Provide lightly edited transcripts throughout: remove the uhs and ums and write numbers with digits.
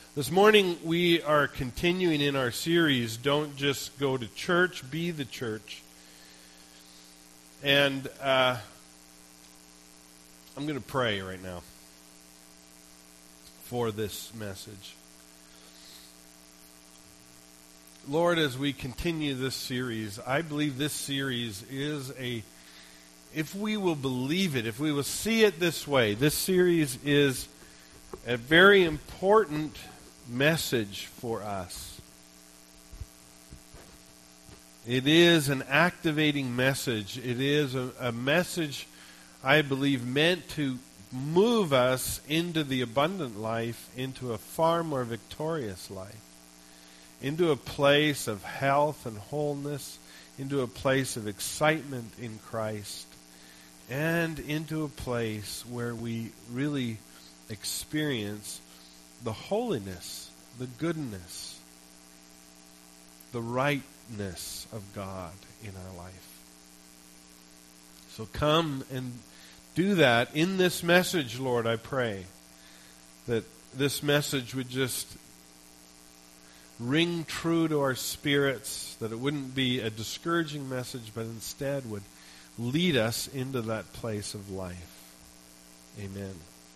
This morning we are continuing in our series, Don't Just Go to Church, Be the Church. And I'm going to pray right now for this message. Lord, as we continue this series, I believe this series is if we will believe it, if we will see it this way, this series is a very important message for us. It is an activating message. It is a message, I believe, meant to move us into the abundant life, into a far more victorious life, into a place of health and wholeness, into a place of excitement in Christ, and into a place where we really experience the holiness, the goodness, the rightness of God in our life. So come and do that in this message, Lord, I pray. That this message would just ring true to our spirits, that it wouldn't be a discouraging message, but instead would lead us into that place of life. Amen.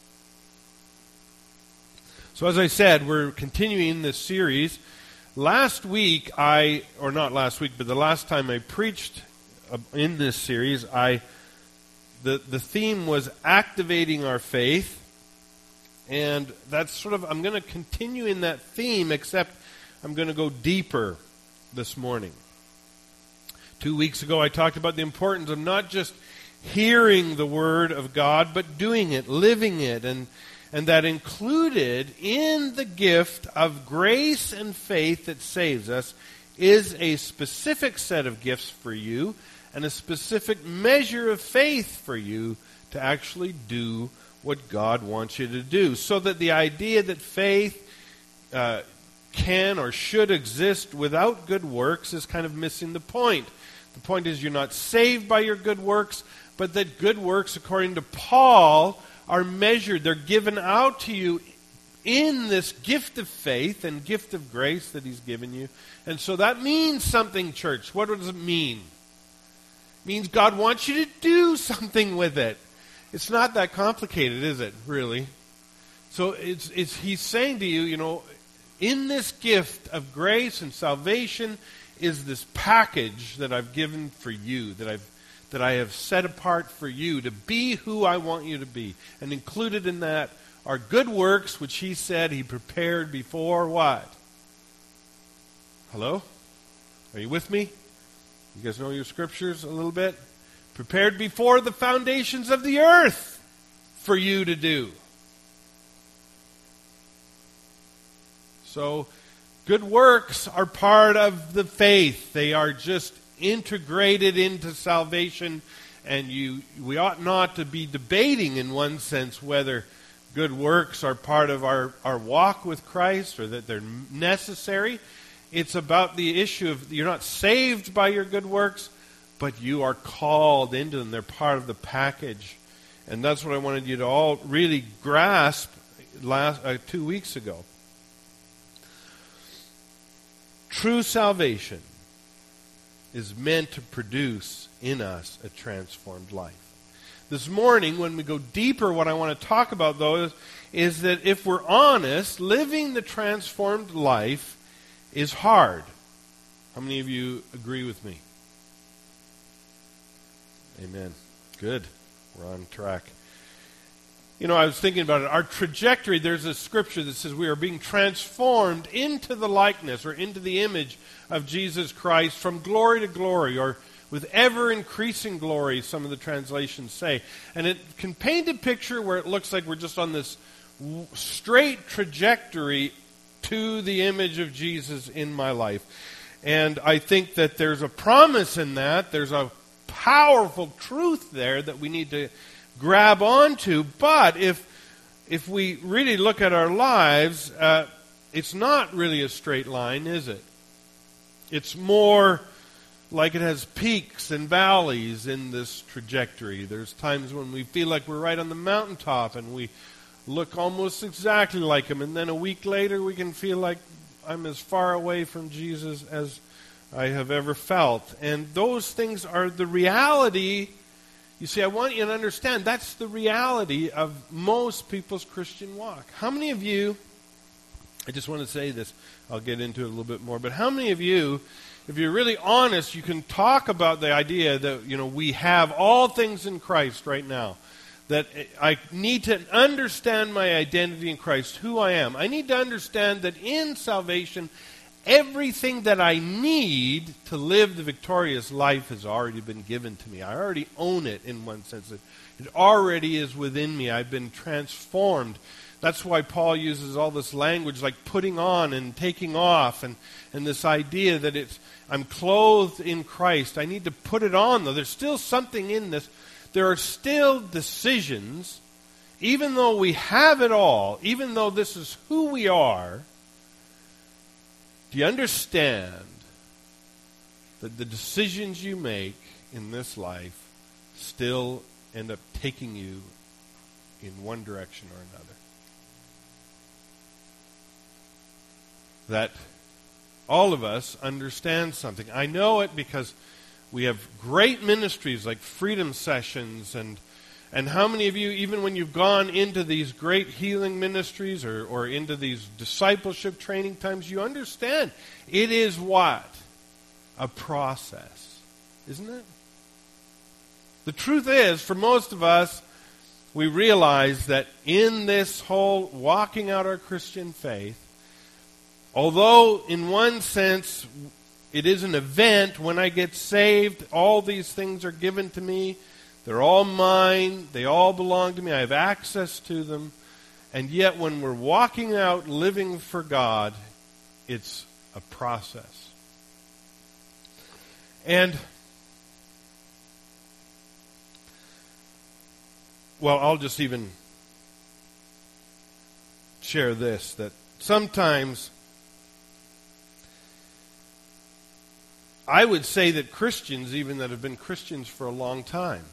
So as I said, we're continuing this series. Last week, the last time I preached in this series, the theme was activating our faith. And that's I'm going to continue in that theme, except I'm going to go deeper this morning. 2 weeks ago, I talked about the importance of not just hearing the Word of God, but doing it, living it, and that included in the gift of grace and faith that saves us is a specific set of gifts for you and a specific measure of faith for you to actually do what God wants you to do. So that the idea that faith can or should exist without good works is kind of missing the point. The point is you're not saved by your good works, but that good works, according to Paul, are measured. They're given out to you in this gift of faith and gift of grace that He's given you. And so that means something, church. What does it mean? It means God wants you to do something with it. It's not that complicated, is it, really? So He's saying to you, in this gift of grace and salvation is this package that I've given for you, that I have set apart for you to be who I want you to be. And included in that are good works, which He said He prepared before what? Hello? Are you with me? You guys know your scriptures a little bit? Prepared before the foundations of the earth for you to do. So, good works are part of the faith. They are just integrated into salvation, and we ought not to be debating in one sense whether good works are part of our walk with Christ or that they're necessary. It's about the issue of you're not saved by your good works, but you are called into them. They're part of the package. And that's what I wanted you to all really grasp 2 weeks ago. True salvation is meant to produce in us a transformed life. This morning, when we go deeper, what I want to talk about, though, is that if we're honest, living the transformed life is hard. How many of you agree with me? Amen. Good. We're on track. I was thinking about it. Our trajectory, there's a scripture that says we are being transformed into the likeness or into the image of Jesus Christ from glory to glory, or with ever-increasing glory, some of the translations say. And it can paint a picture where it looks like we're just on this straight trajectory to the image of Jesus in my life. And I think that there's a promise in that. There's a powerful truth there that we need to grab onto. But if we really look at our lives, it's not really a straight line, is it? It's more like it has peaks and valleys in this trajectory. There's times when we feel like we're right on the mountaintop and we look almost exactly like him, and then a week later we can feel like I'm as far away from Jesus as I have ever felt. And those things are the reality. You see, I want you to understand that's the reality of most people's Christian walk. How many of you, I just want to say this, I'll get into it a little bit more, but how many of you, if you're really honest, you can talk about the idea that, we have all things in Christ right now. That I need to understand my identity in Christ, who I am. I need to understand that in salvation, everything that I need to live the victorious life has already been given to me. I already own it in one sense. It already is within me. I've been transformed. That's why Paul uses all this language like putting on and taking off, and this idea that I'm clothed in Christ. I need to put it on, though. There's still something in this. There are still decisions, even though we have it all, even though this is who we are. Do you understand that the decisions you make in this life still end up taking you in one direction or another? That all of us understand something. I know it because we have great ministries like Freedom Sessions, and how many of you, even when you've gone into these great healing ministries or into these discipleship training times, you understand it is what? A process, isn't it? The truth is, for most of us, we realize that in this whole walking out our Christian faith, although in one sense it is an event, when I get saved, all these things are given to me. They're all mine. They all belong to me. I have access to them. And yet when we're walking out living for God, it's a process. And, well, I'll just even share this, that sometimes I would say that Christians, even that have been Christians for a long time,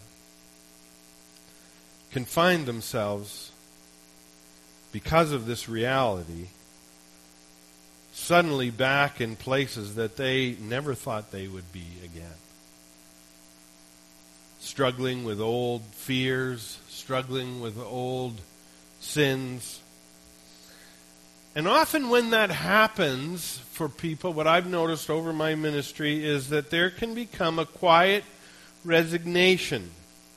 can find themselves, because of this reality, suddenly back in places that they never thought they would be again. Struggling with old fears, struggling with old sins. And often when that happens for people, what I've noticed over my ministry is that there can become a quiet resignation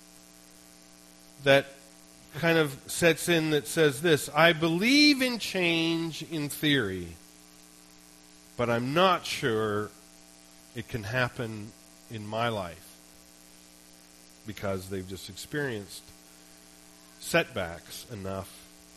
that kind of sets in that says this: I believe in change in theory, but I'm not sure it can happen in my life, because they've just experienced setbacks enough.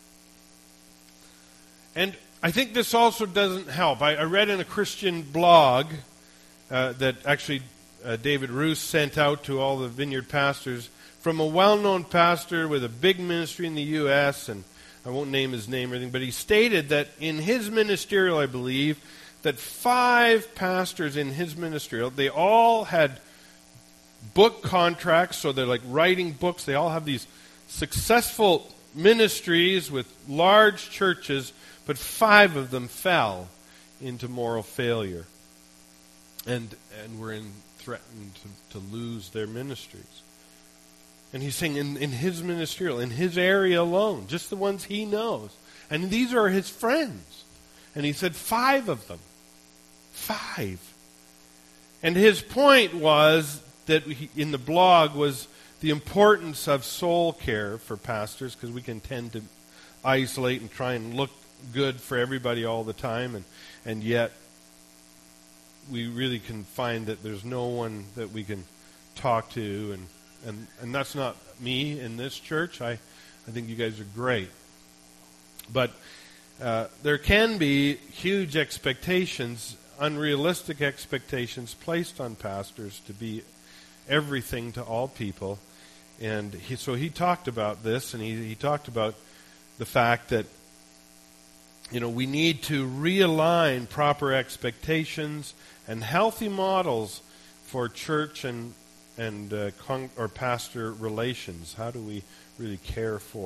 And I think this also doesn't help. I read in a Christian blog that actually David Roos sent out to all the Vineyard pastors from a well-known pastor with a big ministry in the U.S., and I won't name his name or anything, but he stated that in his ministerial, I believe, that 5 pastors in his ministerial, they all had book contracts, so they're like writing books. They all have these successful ministries with large churches, but 5 of them fell into moral failure and were threatened to lose their ministries. And he's saying in his ministerial, in his area alone, just the ones he knows, and these are his friends. And he said 5 of them. 5. And his point was that in the blog was the importance of soul care for pastors, because we can tend to isolate and try and look good for everybody all the time, and yet we really can find that there's no one that we can talk to, and that's not me in this church. I think you guys are great. But there can be huge expectations, unrealistic expectations placed on pastors to be everything to all people. And so he talked about this, and he talked about the fact that we need to realign proper expectations and healthy models for church and or pastor relations. How do we really care for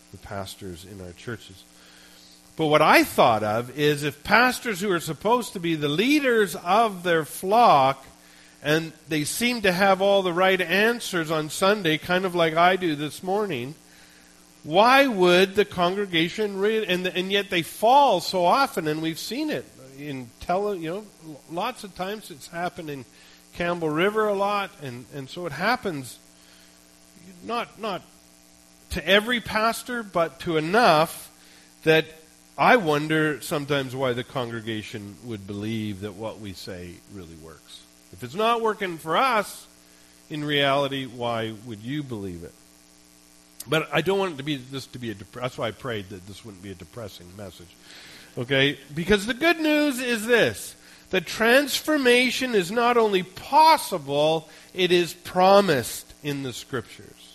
the pastors in our churches. But what I thought of is if pastors who are supposed to be the leaders of their flock, and they seem to have all the right answers on Sunday, kind of like I do this morning, why would the congregation and yet they fall so often, and we've seen it in lots of times. It's happened in Campbell River a lot, and so it happens not to every pastor, but to enough that I wonder sometimes why the congregation would believe that what we say really works. If it's not working for us, in reality, why would you believe it? But I don't want this to be that's why I prayed that this wouldn't be a depressing message. Okay? Because the good news is this: that transformation is not only possible, it is promised in the Scriptures.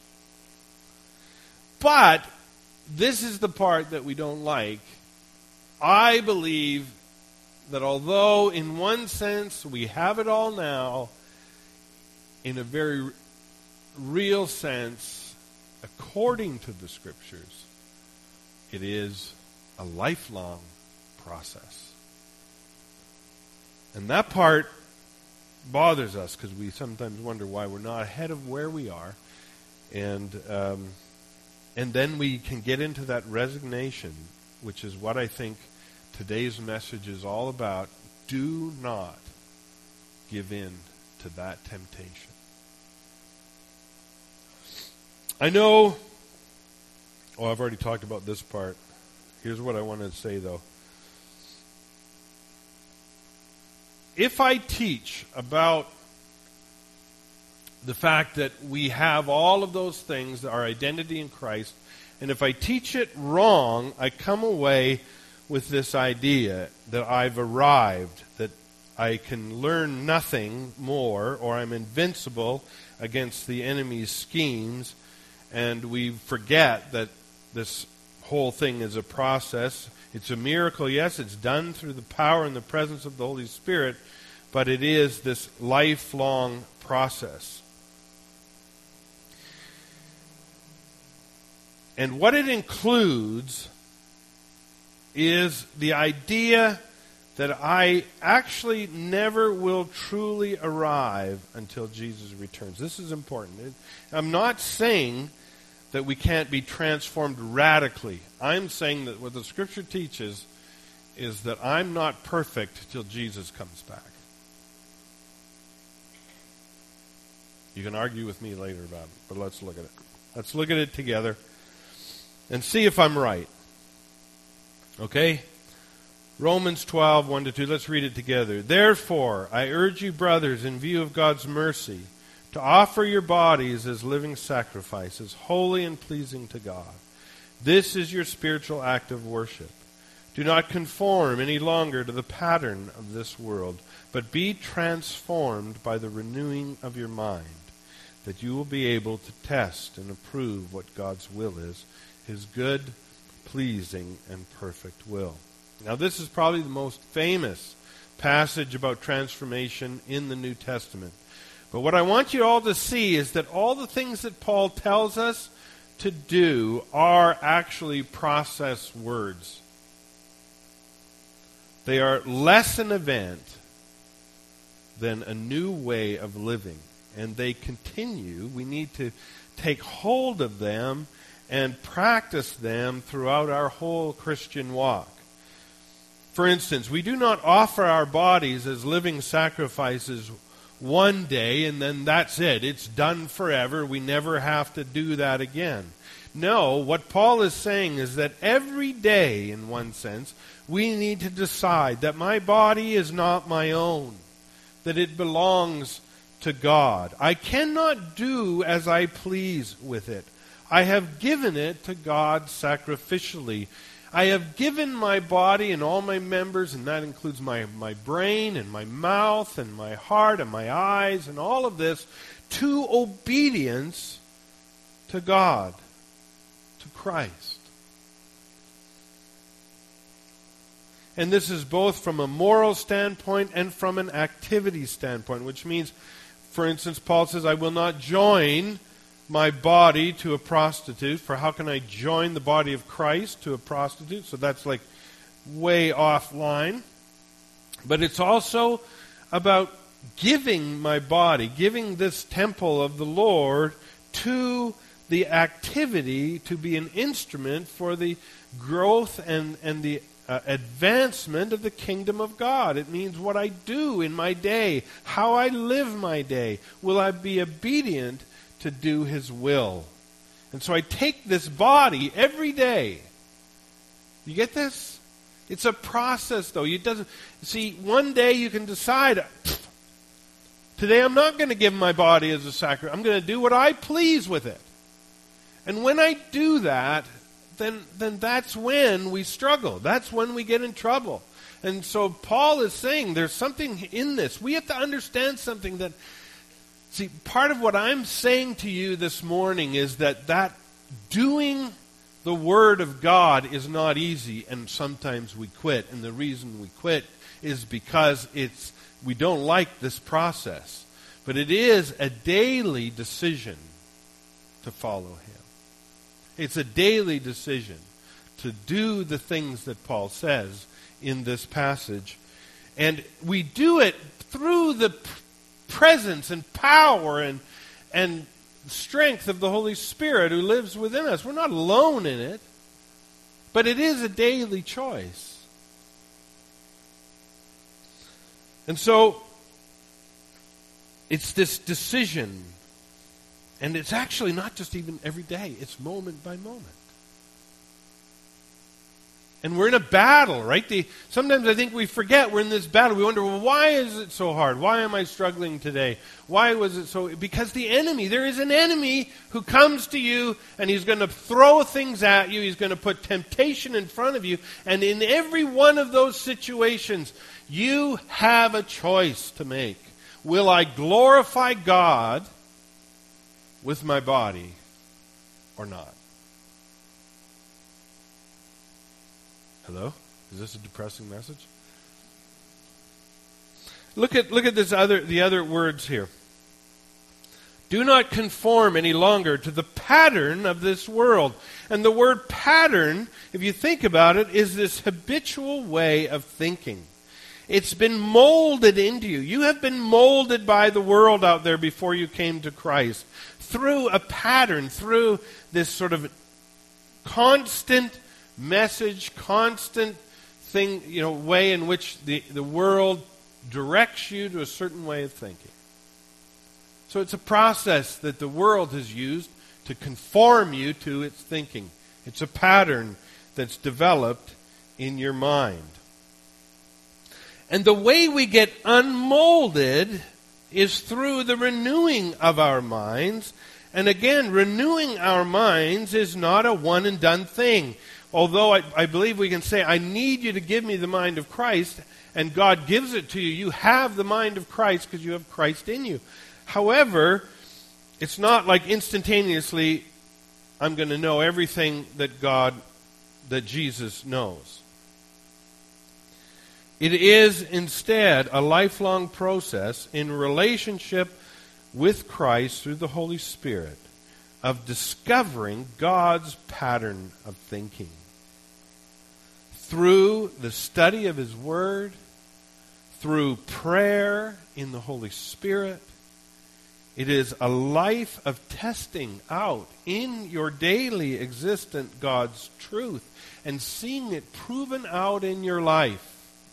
But this is the part that we don't like. I believe that although in one sense we have it all now, in a very real sense, according to the Scriptures, it is a lifelong process. And that part bothers us because we sometimes wonder why we're not ahead of where we are. And then we can get into that resignation, which is what I think today's message is all about. Do not give in to that temptation. I know, I've already talked about this part. Here's what I wanted to say, though. If I teach about the fact that we have all of those things, our identity in Christ, and if I teach it wrong, I come away with this idea that I've arrived, that I can learn nothing more, or I'm invincible against the enemy's schemes, and we forget that this whole thing is a process. It's a miracle, yes, it's done through the power and the presence of the Holy Spirit, but it is this lifelong process. And what it includes is the idea that I actually never will truly arrive until Jesus returns. This is important. I'm not saying that we can't be transformed radically. I'm saying that what the Scripture teaches is that I'm not perfect till Jesus comes back. You can argue with me later about it, but let's look at it. Let's look at it together and see if I'm right. Okay? Romans 12, 1-2. Let's read it together. Therefore, I urge you, brothers, in view of God's mercy, to offer your bodies as living sacrifices, holy and pleasing to God. This is your spiritual act of worship. Do not conform any longer to the pattern of this world, but be transformed by the renewing of your mind, that you will be able to test and approve what God's will is, His good, pleasing, and perfect will. Now, this is probably the most famous passage about transformation in the New Testament. But what I want you all to see is that all the things that Paul tells us to do are actually process words. They are less an event than a new way of living. And they continue. We need to take hold of them and practice them throughout our whole Christian walk. For instance, we do not offer our bodies as living sacrifices one day and then that's it. It's done forever. We never have to do that again. No, what Paul is saying is that every day, in one sense, we need to decide that my body is not my own, that it belongs to God. I cannot do as I please with it. I have given it to God sacrificially. I have given my body and all my members, and that includes my brain and my mouth and my heart and my eyes and all of this, to obedience to God, to Christ. And this is both from a moral standpoint and from an activity standpoint, which means, for instance, Paul says, I will not join my body to a prostitute, for how can I join the body of Christ to a prostitute? So that's like way offline. But it's also about giving my body, giving this temple of the Lord to the activity to be an instrument for the growth and the advancement of the kingdom of God. It means what I do in my day, how I live my day. Will I be obedient to do His will? And so I take this body every day. You get this? It's a process, though. See, one day you can decide, today I'm not going to give my body as a sacrifice. I'm going to do what I please with it. And when I do that, then that's when we struggle. That's when we get in trouble. And so Paul is saying there's something in this. We have to understand something that, see, part of what I'm saying to you this morning is that doing the Word of God is not easy, and sometimes we quit. And the reason we quit is because we don't like this process. But it is a daily decision to follow Him. It's a daily decision to do the things that Paul says in this passage. And we do it through the presence and power and strength of the Holy Spirit who lives within us. We're not alone in it, but it is a daily choice. And so, it's this decision. And it's actually not just even every day. It's moment by moment. And we're in a battle, right? Sometimes I think we forget we're in this battle. We wonder, well, why is it so hard? Why am I struggling today? Why was it so? Because there is an enemy who comes to you and he's going to throw things at you. He's going to put temptation in front of you. And in every one of those situations, you have a choice to make. Will I glorify God with my body or not? Hello? Is this a depressing message? Look at the other words here. Do not conform any longer to the pattern of this world. And the word pattern, if you think about it, is this habitual way of thinking. It's been molded into you. You have been molded by the world out there before you came to Christ. Through a pattern, through this sort of constant message, constant thing, way in which the world directs you to a certain way of thinking. So it's a process that the world has used to conform you to its thinking. It's a pattern that's developed in your mind. And the way we get unmolded is through the renewing of our minds. And again, renewing our minds is not a one and done thing. Although I believe we can say, I need you to give me the mind of Christ, and God gives it to you. You have the mind of Christ because you have Christ in you. However, it's not like instantaneously I'm going to know everything that Jesus knows. It is instead a lifelong process in relationship with Christ through the Holy Spirit of discovering God's pattern of thinking. Through the study of His Word, through prayer in the Holy Spirit, it is a life of testing out in your daily existence God's truth and seeing it proven out in your life.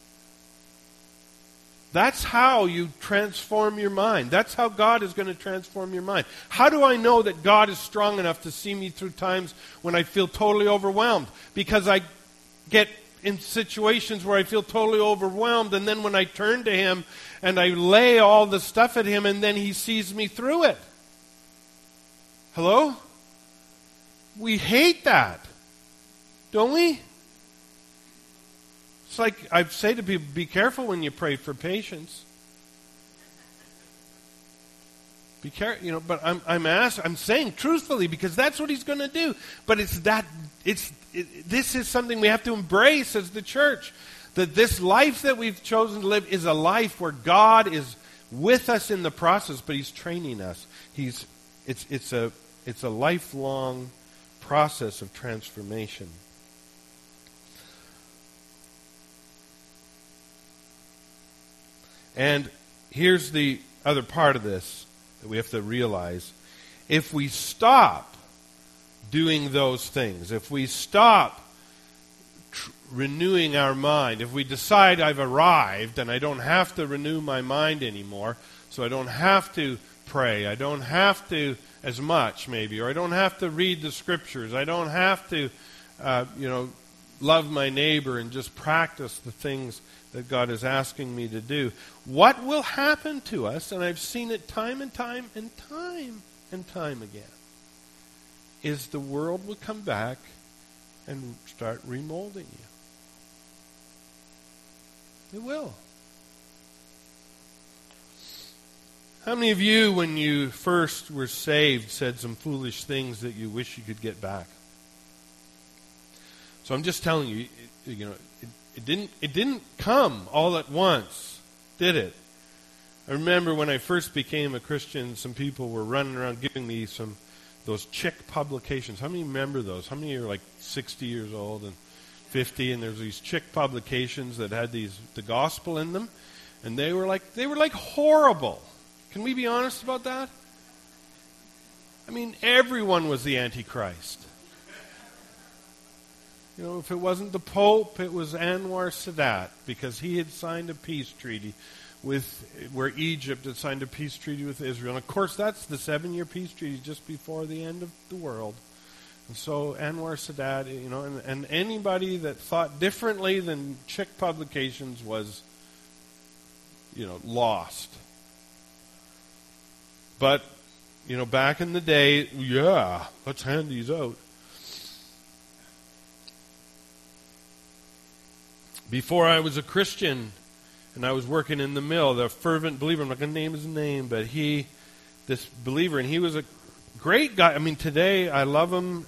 That's how you transform your mind. That's how God is going to transform your mind. How do I know that God is strong enough to see me through times when I feel totally overwhelmed? Because I get in situations where I feel totally overwhelmed, and then when I turn to Him and I lay all the stuff at Him, and then He sees me through it. Hello? We hate that, don't we? It's like I say to people, be careful when you pray for patience. Be careful, but I'm saying truthfully because that's what He's going to do. But this is something we have to embrace as the church. That this life that we've chosen to live is a life where God is with us in the process, but He's training us. It's It's a lifelong process of transformation. And here's the other part of this that we have to realize. If we stop doing those things, if we stop renewing our mind, if we decide I've arrived and I don't have to renew my mind anymore, so I don't have to pray, I don't have to as much maybe, or I don't have to read the scriptures, I don't have to love my neighbor and just practice the things that God is asking me to do. What will happen to us, and I've seen it time and time and time and time again, is the world will come back and start remolding you. It will. How many of you, when you first were saved, said some foolish things that you wish you could get back? So I'm just telling you, it didn't come all at once, did it? I remember when I first became a Christian, some people were running around giving me those chick publications. How many remember those? How many are like 60 years old and 50? And there's these chick publications that had the gospel in them, and they were like horrible. Can we be honest about that? I mean, everyone was the Antichrist. If it wasn't the Pope, it was Anwar Sadat, because he had signed a peace treaty where Egypt had signed a peace treaty with Israel. And of course, that's the 7-year peace treaty just before the end of the world. And so Anwar Sadat, and anybody that thought differently than chick publications was, lost. But, back in the day, yeah, let's hand these out. Before I was a Christian and I was working in the mill, the fervent believer, I'm not going to name his name, but this believer, and he was a great guy. I mean, today I love him,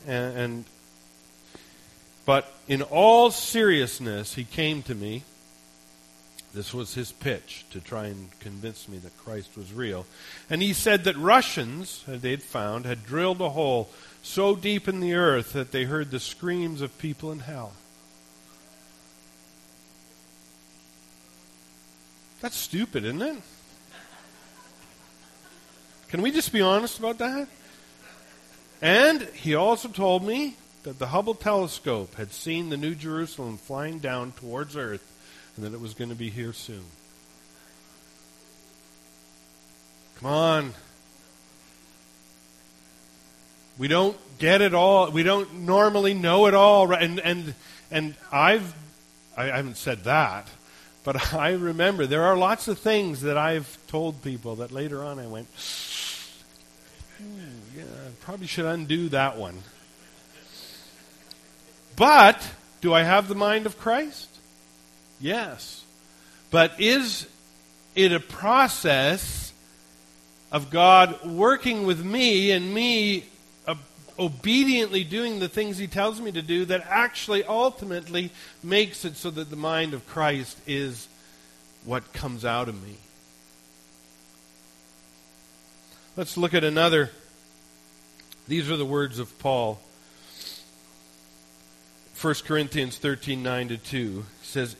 but in all seriousness, he came to me. This was his pitch to try and convince me that Christ was real. And he said that Russians, they'd found, had drilled a hole so deep in the earth that they heard the screams of people in hell. That's stupid, isn't it? Can we just be honest about that? And he also told me that the Hubble telescope had seen the New Jerusalem flying down towards Earth, and that it was going to be here soon. Come on. We don't get it all. We don't normally know it all. Right? And I haven't said that, but I remember there are lots of things that I've told people that later on I went, yeah, I probably should undo that one. But do I have the mind of Christ? Yes. But is it a process of God working with me and me obediently doing the things He tells me to do that actually ultimately makes it so that the mind of Christ is what comes out of me? Let's look at another. These are the words of Paul. 1 Corinthians 13:9-2 says,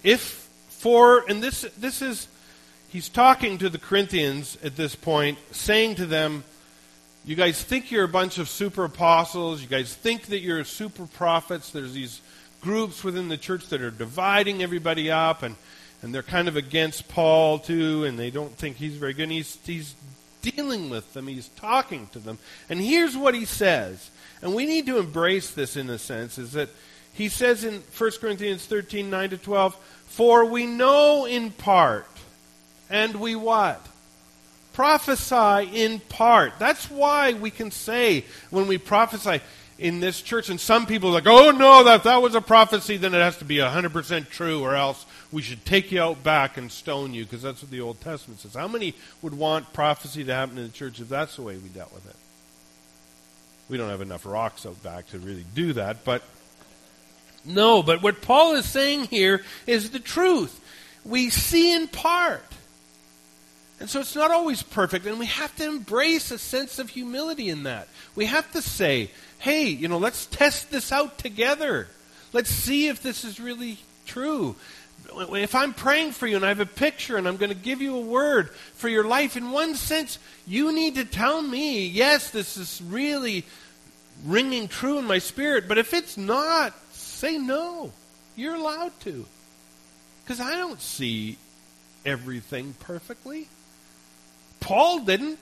he's talking to the Corinthians at this point, saying to them, you guys think you're a bunch of super apostles, you guys think that you're super prophets, there's these groups within the church that are dividing everybody up, and they're kind of against Paul too, and they don't think he's very good, and he's dealing with them, he's talking to them, and here's what he says, and we need to embrace this in a sense, is that he says in 1 Corinthians 13:9-12, for we know in part, and we what? Prophesy in part. That's why we can say when we prophesy in this church, and some people are like, oh no, that was a prophecy, then it has to be 100% true, or else we should take you out back and stone you, because that's what the Old Testament says. How many would want prophecy to happen in the church if that's the way we dealt with it? We don't have enough rocks out back to really do that, but no, but what Paul is saying here is the truth. We see in part. And so it's not always perfect, and we have to embrace a sense of humility in that. We have to say, hey, let's test this out together. Let's see if this is really true. If I'm praying for you and I have a picture and I'm going to give you a word for your life, in one sense, you need to tell me, yes, this is really ringing true in my spirit. But if it's not, say no. You're allowed to. Because I don't see everything perfectly. Paul didn't.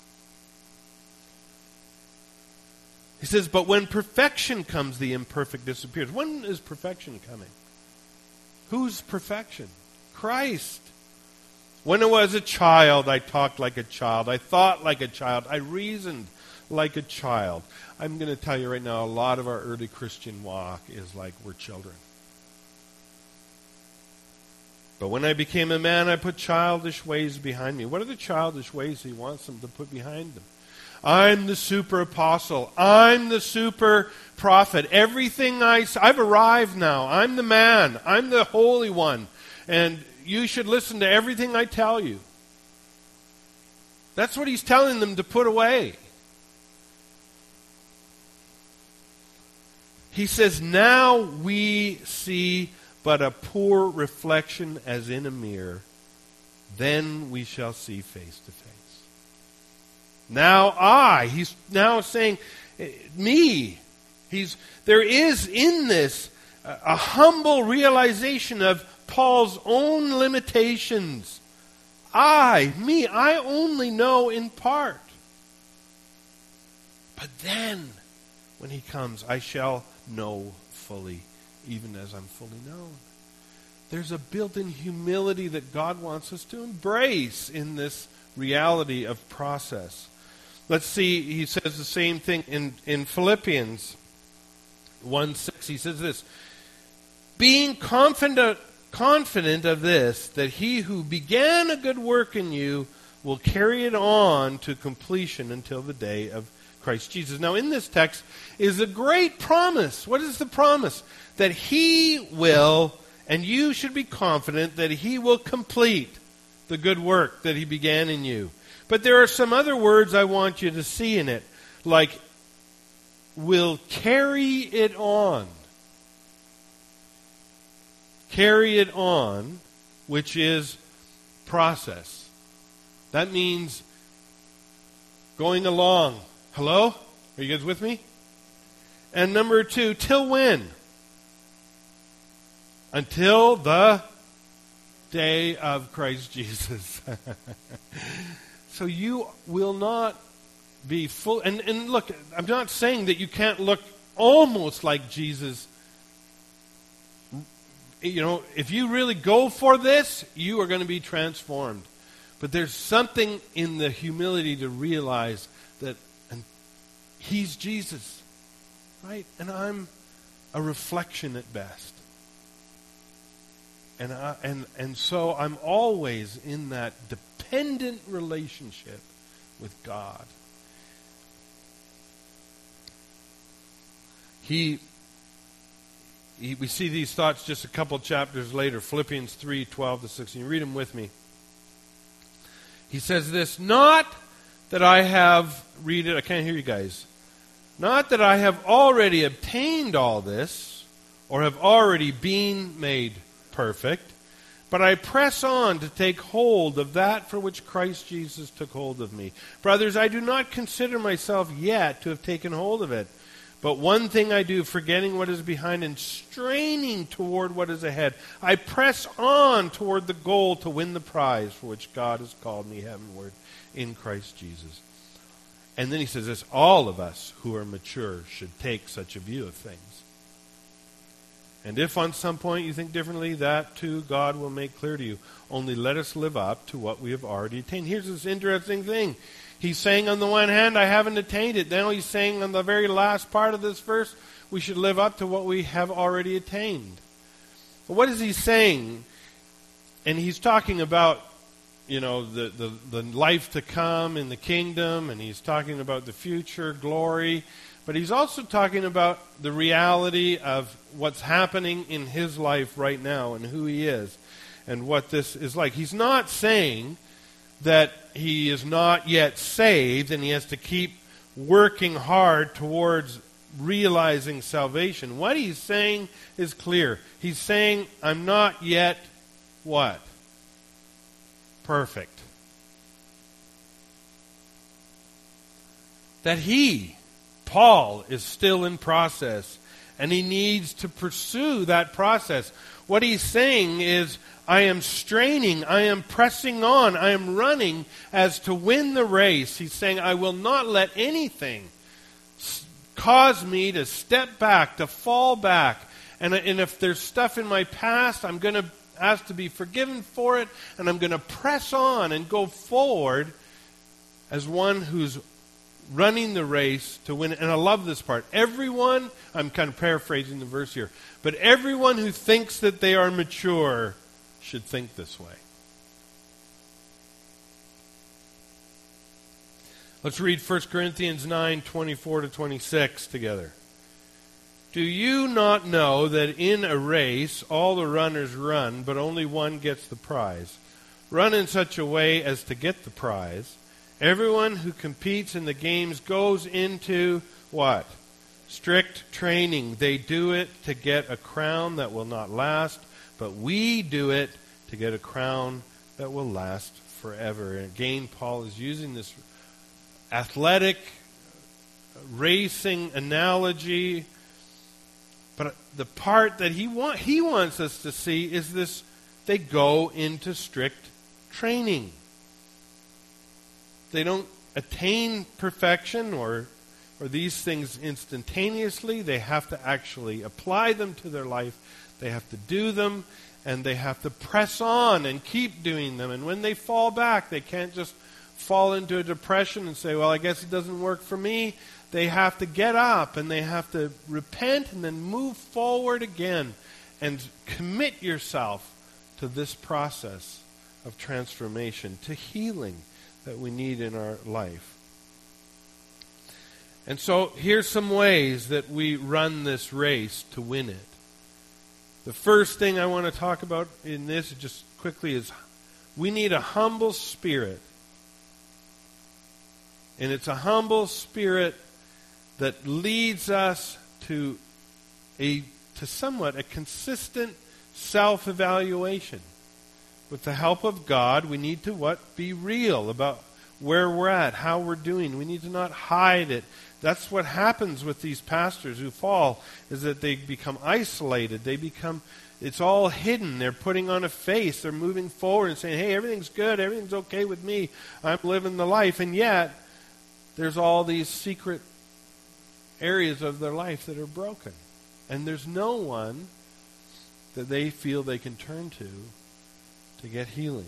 He says, but when perfection comes, the imperfect disappears. When is perfection coming? Whose perfection? Christ. When I was a child, I talked like a child. I thought like a child. I reasoned like a child. I'm going to tell you right now, a lot of our early Christian walk is like we're children. But when I became a man, I put childish ways behind me. What are the childish ways he wants them to put behind them? I'm the super apostle. I'm the super prophet. Everything I've arrived now. I'm the man. I'm the holy one. And you should listen to everything I tell you. That's what he's telling them to put away. He says, now we see but a poor reflection as in a mirror. Then we shall see face to face. He's now saying, me. There is in this a humble realization of Paul's own limitations. I only know in part. But then, when he comes, I shall know fully, even as I'm fully known. There's a built-in humility that God wants us to embrace in this reality of process. Let's see, he says the same thing in Philippians 1:6. He says this, being confident of this, that he who began a good work in you will carry it on to completion until the day of Christ Jesus. Now in this text is a great promise. What is the promise? That he will, and you should be confident that he will complete the good work that he began in you. But there are some other words I want you to see in it, like will carry it on. Carry it on, which is process. That means going along. Hello? Are you guys with me? And number 2, till when? Until the day of Christ Jesus. So you will not be full. And look, I'm not saying that you can't look almost like Jesus. If you really go for this, you are going to be transformed. But there's something in the humility to realize that he's Jesus, right? And I'm a reflection at best. And so I'm always in that dependent relationship with God. We see these thoughts just a couple chapters later, Philippians 3:12-16. Read them with me. He says this, not that I have, read it, I can't hear you guys. Not that I have already obtained all this, or have already been made perfect, but I press on to take hold of that for which Christ Jesus took hold of me. Brothers, I do not consider myself yet to have taken hold of it. But one thing I do, forgetting what is behind and straining toward what is ahead, I press on toward the goal to win the prize for which God has called me heavenward in Christ Jesus. And then he says this, all of us who are mature should take such a view of things. And if on some point you think differently, that too God will make clear to you. Only let us live up to what we have already attained. Here's this interesting thing. He's saying on the one hand, I haven't attained it. Then he's saying on the very last part of this verse, we should live up to what we have already attained. But what is he saying? And he's talking about, the life to come in the kingdom, and he's talking about the future glory. But he's also talking about the reality of what's happening in his life right now and who he is and what this is like. He's not saying that he is not yet saved and he has to keep working hard towards realizing salvation. What he's saying is clear. He's saying, I'm not yet what? Perfect. That he, Paul, is still in process, and he needs to pursue that process. What he's saying is, I am straining, I am pressing on, I am running as to win the race. He's saying, I will not let anything cause me to step back, to fall back. And if there's stuff in my past, I'm going to ask to be forgiven for it, and I'm going to press on and go forward as one who's running the race to win it. And I love this part. Everyone, I'm kind of paraphrasing the verse here, but everyone who thinks that they are mature should think this way. Let's read 1 Corinthians 9:24-26 together. Do you not know that in a race all the runners run, but only one gets the prize? Run in such a way as to get the prize. Everyone who competes in the games goes into what? Strict training. They do it to get a crown that will not last, but we do it to get a crown that will last forever. And again, Paul is using this athletic racing analogy, but the part that he wants us to see is this: they go into strict training. They don't attain perfection or these things instantaneously. They have to actually apply them to their life. They have to do them, and they have to press on and keep doing them. And when they fall back, they can't just fall into a depression and say, well, I guess it doesn't work for me. They have to get up, and they have to repent and then move forward again and commit yourself to this process of transformation, to healing that we need in our life. And so here's some ways that we run this race to win it. The first thing I want to talk about in this just quickly is we need a humble spirit. And it's a humble spirit that leads us to somewhat a consistent self-evaluation. With the help of God, we need to be real about where we're at, how we're doing. We need to not hide it. That's what happens with these pastors who fall, is that they become isolated. It's all hidden. They're putting on a face. They're moving forward and saying, hey, everything's good. Everything's okay with me. I'm living the life. And yet, there's all these secret areas of their life that are broken. And there's no one that they feel they can turn to get healing.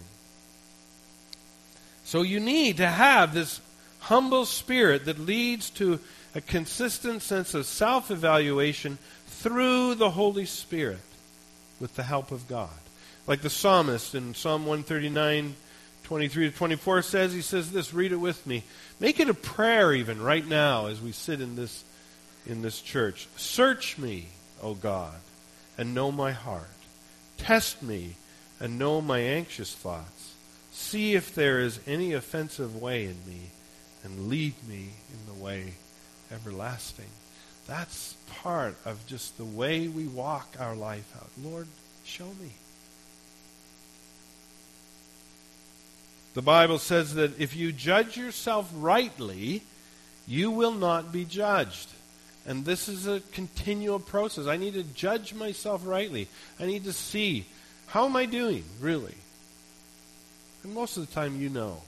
So you need to have this humble spirit that leads to a consistent sense of self-evaluation through the Holy Spirit with the help of God. Like the psalmist in Psalm 139, 23-24 says, he says this, read it with me. Make it a prayer even right now as we sit in this church. Search me, O God, and know my heart. Test me and know my anxious thoughts. See if there is any offensive way in me, and lead me in the way everlasting. That's part of just the way we walk our life out. Lord, show me. The Bible says that if you judge yourself rightly, you will not be judged. And this is a continual process. I need to judge myself rightly. I need to see, how am I doing, really? And most of the time, you know.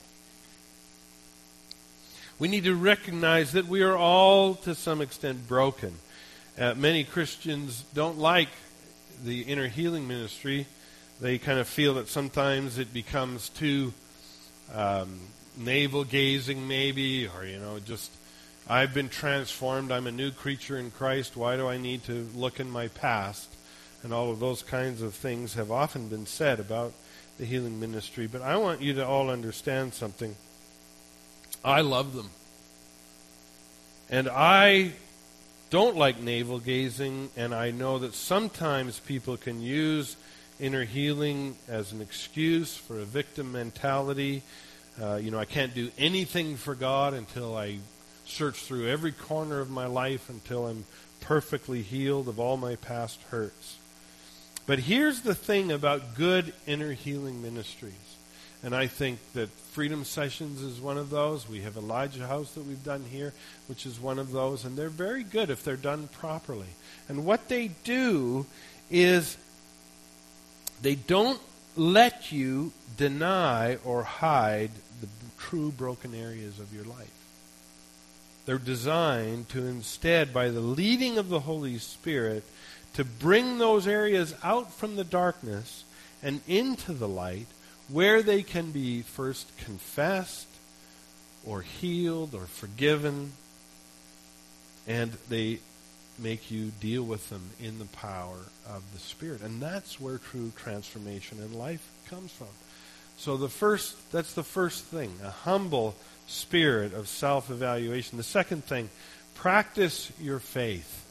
We need to recognize that we are all, to some extent, broken. Many Christians don't like the inner healing ministry. They kind of feel that sometimes it becomes too navel-gazing, maybe, or, just, I've been transformed, I'm a new creature in Christ, why do I need to look in my past? And all of those kinds of things have often been said about the healing ministry. But I want you to all understand something. I love them. And I don't like navel-gazing, and I know that sometimes people can use inner healing as an excuse for a victim mentality. I can't do anything for God until I search through every corner of my life until I'm perfectly healed of all my past hurts. But here's the thing about good inner healing ministries. And I think that Freedom Sessions is one of those. We have Elijah House that we've done here, which is one of those. And they're very good if they're done properly. And what they do is they don't let you deny or hide the true broken areas of your life. They're designed to instead, by the leading of the Holy Spirit, to bring those areas out from the darkness and into the light, where they can be first confessed or healed or forgiven, and they make you deal with them in the power of the Spirit. And that's where true transformation in life comes from. So that's the first thing, a humble spirit of self-evaluation. The second thing, practice your faith.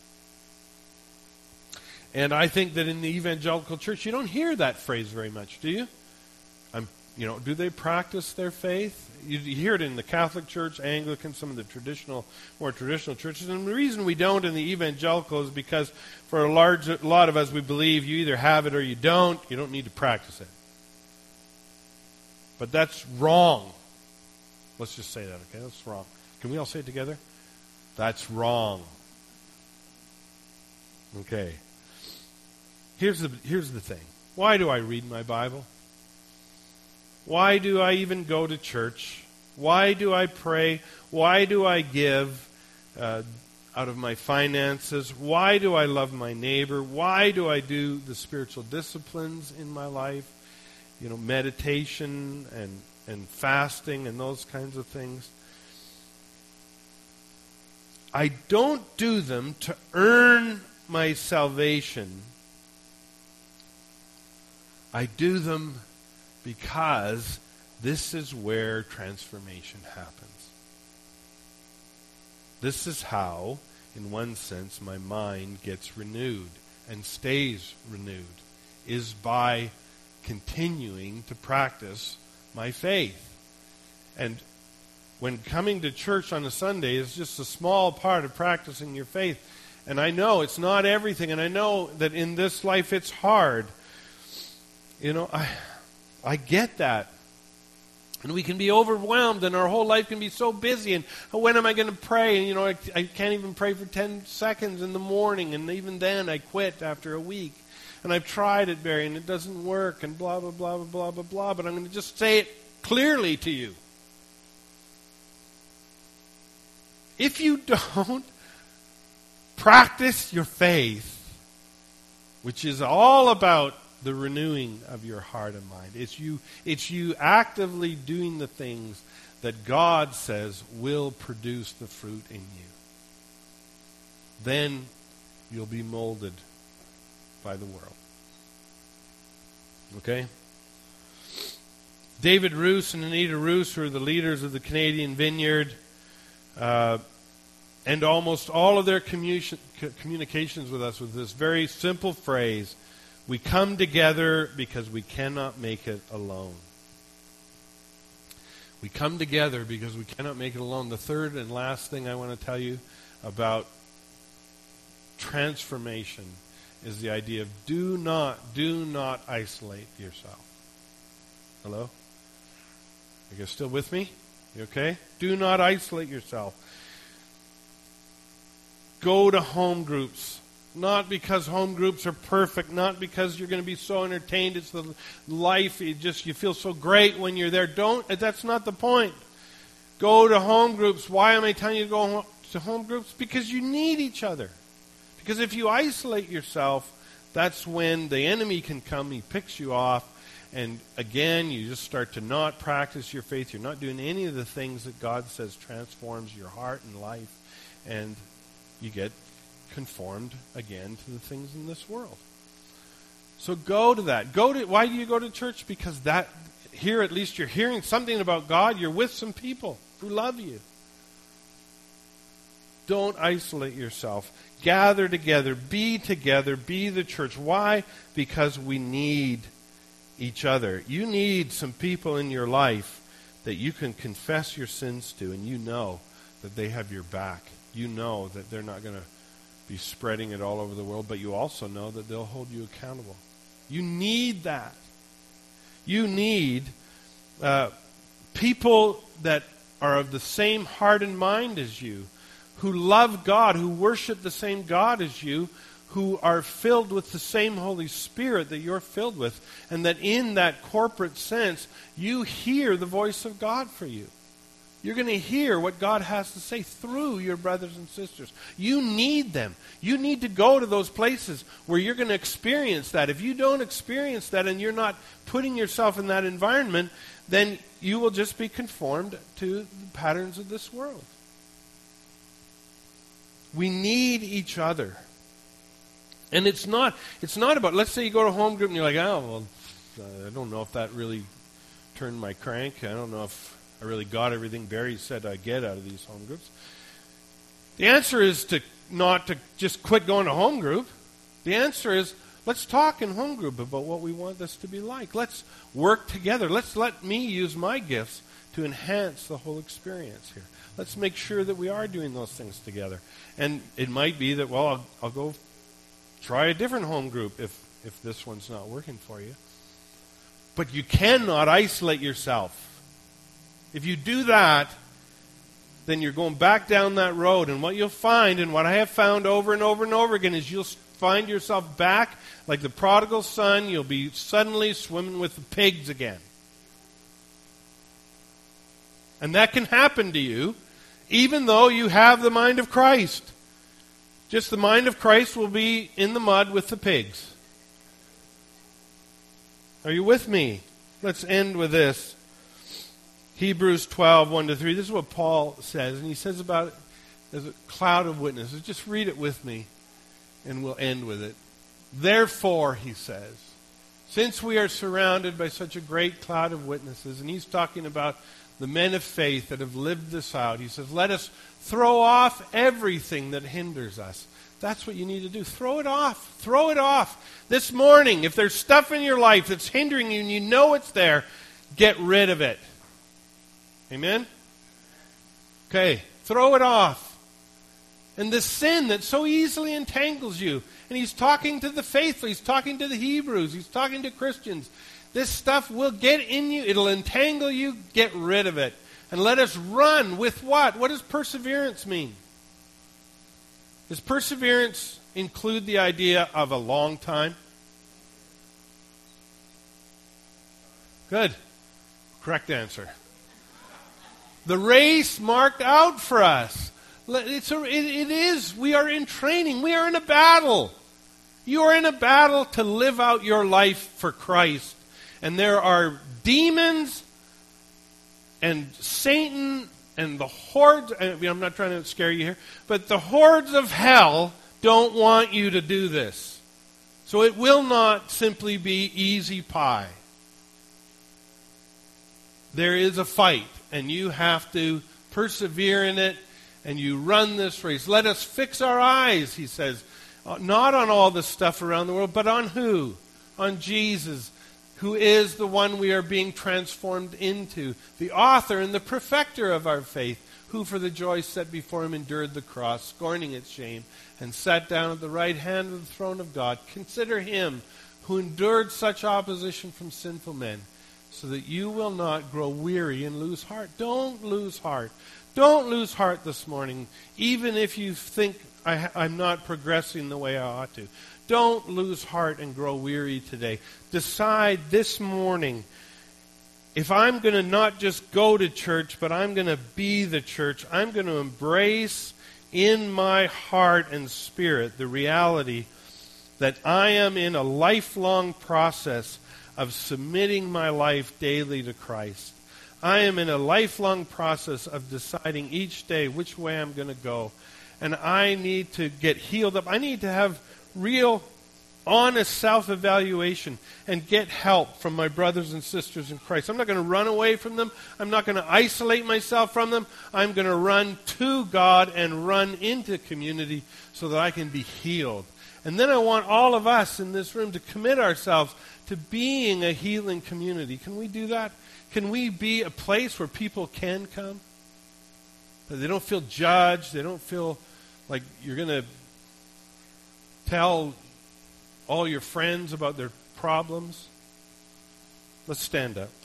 And I think that in the evangelical church, you don't hear that phrase very much, do you? Do they practice their faith? You hear it in the Catholic Church, Anglican, some of the more traditional churches. And the reason we don't in the evangelical is because for a lot of us, we believe you either have it or you don't. You don't need to practice it. But that's wrong. Let's just say that, okay? That's wrong. Can we all say it together? That's wrong. Okay. Here's the thing. Why do I read my Bible? Why do I even go to church? Why do I pray? Why do I give out of my finances? Why do I love my neighbor? Why do I do the spiritual disciplines in my life? Meditation and fasting and those kinds of things. I don't do them to earn my salvation. I do them because this is where transformation happens. This is how, in one sense, my mind gets renewed and stays renewed, is by continuing to practice my faith. And when coming to church on a Sunday is just a small part of practicing your faith. And I know it's not everything, and I know that in this life it's hard. I get that. And we can be overwhelmed, and our whole life can be so busy. And when am I going to pray? And, I can't even pray for 10 seconds in the morning. And even then, I quit after a week. And I've tried it, Barry, and it doesn't work, and blah, blah, blah, blah, blah, blah, blah. But I'm going to just say it clearly to you. If you don't practice your faith, which is all about the renewing of your heart and mind. It's you actively doing the things that God says will produce the fruit in you. Then you'll be molded by the world. Okay? David Roos and Anita Roos, who are the leaders of the Canadian Vineyard, and almost all of their communications with us with this very simple phrase: we come together because we cannot make it alone. We come together because we cannot make it alone. The third and last thing I want to tell you about transformation is the idea of do not isolate yourself. Hello? Are you guys still with me? You okay? Do not isolate yourself. Go to home groups. Not because home groups are perfect, not because you're going to be so entertained. It's the life. You feel so great when you're there. That's not the point. Go to home groups. Why am I telling you to go to home groups? Because you need each other. Because if you isolate yourself, that's when the enemy can come. He picks you off. And again, you just start to not practice your faith. You're not doing any of the things that God says transforms your heart and life. And you get conformed again to the things in this world. So go to that. Why do you go to church? Because here at least you're hearing something about God. You're with some people who love you. Don't isolate yourself. Gather together. Be the church. Why? Because we need each other. You need some people in your life that you can confess your sins to, and you know that they have your back. You know that they're not going to be spreading it all over the world, but you also know that they'll hold you accountable. You need that. You need people that are of the same heart and mind as you, who love God, who worship the same God as you, who are filled with the same Holy Spirit that you're filled with, and that in that corporate sense, you hear the voice of God for you. You're going to hear what God has to say through your brothers and sisters. You need them. You need to go to those places where you're going to experience that. If you don't experience that and you're not putting yourself in that environment, then you will just be conformed to the patterns of this world. We need each other. And it's not about, let's say you go to home group and you're like, oh, well, I don't know if that really turned my crank. I don't know if I really got everything Barry said I get out of these home groups. The answer is not to just quit going to home group. The answer is, let's talk in home group about what we want this to be like. Let's work together. Let's let me use my gifts to enhance the whole experience here. Let's make sure that we are doing those things together. And it might be that, well, I'll go try a different home group if this one's not working for you. But you cannot isolate yourself. If you do that, then you're going back down that road. And what you'll find, and what I have found over and over and over again, is you'll find yourself back like the prodigal son. You'll be suddenly swimming with the pigs again. And that can happen to you, even though you have the mind of Christ. Just the mind of Christ will be in the mud with the pigs. Are you with me? Let's end with this. Hebrews 12, 1-3. This is what Paul says. And he says about it as a cloud of witnesses. Just read it with me, and we'll end with it. Therefore, he says, since we are surrounded by such a great cloud of witnesses, and he's talking about the men of faith that have lived this out, he says, let us throw off everything that hinders us. That's what you need to do. Throw it off. Throw it off. This morning, if there's stuff in your life that's hindering you and you know it's there, get rid of it. Amen? Okay, throw it off. And the sin that so easily entangles you, and he's talking to the faithful, he's talking to the Hebrews, he's talking to Christians. This stuff will get in you, it'll entangle you, get rid of it. And let us run with what? What does perseverance mean? Does perseverance include the idea of a long time? Good. Correct answer. The race marked out for us. It is. We are in training. We are in a battle. You are in a battle to live out your life for Christ. And there are demons and Satan and the hordes. I'm not trying to scare you here. But the hordes of hell don't want you to do this. So it will not simply be easy pie. There is a fight. And you have to persevere in it, and you run this race. Let us fix our eyes, he says, not on all the stuff around the world, but on who? On Jesus, who is the one we are being transformed into, the author and the perfecter of our faith, who for the joy set before him endured the cross, scorning its shame, and sat down at the right hand of the throne of God. Consider him who endured such opposition from sinful men, so that you will not grow weary and lose heart. Don't lose heart. Don't lose heart this morning, even if you think I'm not progressing the way I ought to. Don't lose heart and grow weary today. Decide this morning, if I'm going to not just go to church, but I'm going to be the church, I'm going to embrace in my heart and spirit the reality that I am in a lifelong process of submitting my life daily to Christ. I am in a lifelong process of deciding each day which way I'm going to go. And I need to get healed up. I need to have real, honest self-evaluation and get help from my brothers and sisters in Christ. I'm not going to run away from them. I'm not going to isolate myself from them. I'm going to run to God and run into community so that I can be healed. And then I want all of us in this room to commit ourselves to being a healing community? Can we do that? Can we be a place where people can come? That they don't feel judged. They don't feel like you're going to tell all your friends about their problems. Let's stand up.